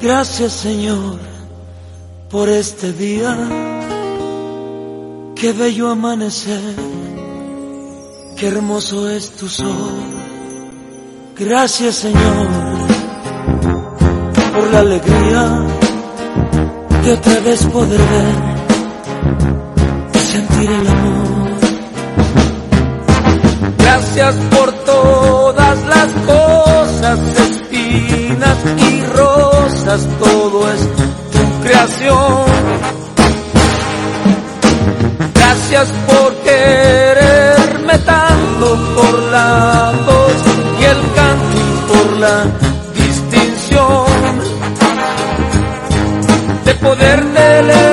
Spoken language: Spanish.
Gracias, Señor, por este día. Qué bello amanecer, qué hermoso es tu sol. Gracias, Señor, por la alegría de otra vez poder ver y sentir el amor. Gracias por todas las cosas, espinas y rosas, todo es tu creación. Gracias por quererme tanto, por la voz y el canto y por la distinción de poderte leer